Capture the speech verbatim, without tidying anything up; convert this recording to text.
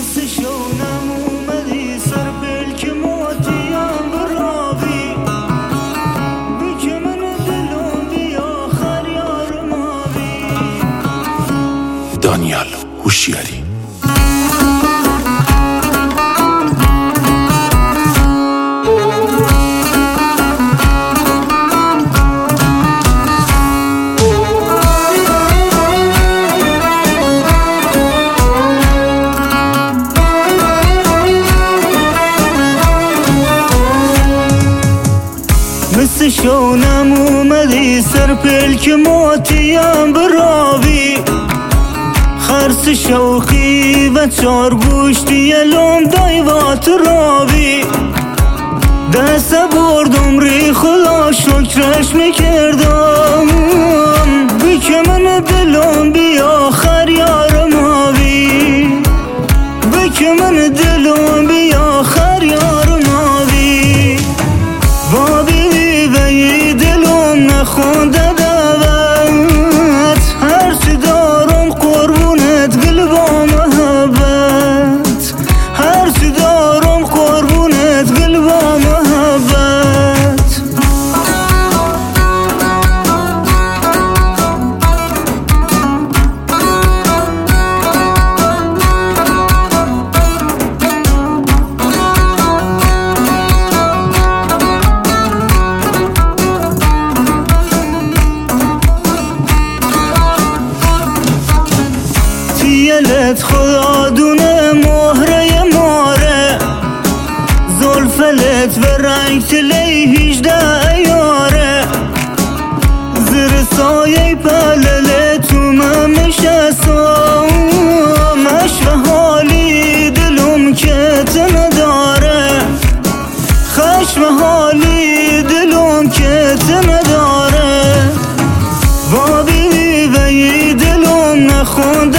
مثل شونم اومدی سر پلک موتیم برابی بی که من دلم بی آخر یار مابی. دانیال هوشیاری. مثل شونم اومدی سر پلک موتیم برابی خرس شوخی و چار گوشتی لوم دایوات رابی دست بردم ری خدا شکرش میکردم بی که من دلم بی آخر یار مابی بی که من دلم بی آخر یار مابی بابی نخونده دعوت هرچی دارم قربونت گل با محبت هرچی دارم قربونت گل با محبت. دلت خدا دونه مهره ماره زلفلت و رنگ تلی هیجده ایاره زیر سایه پلله تو من نشستم مشو حالی دلم که تنه داره خشم حالی دلم که تنه داره بابی وی دلم نخوند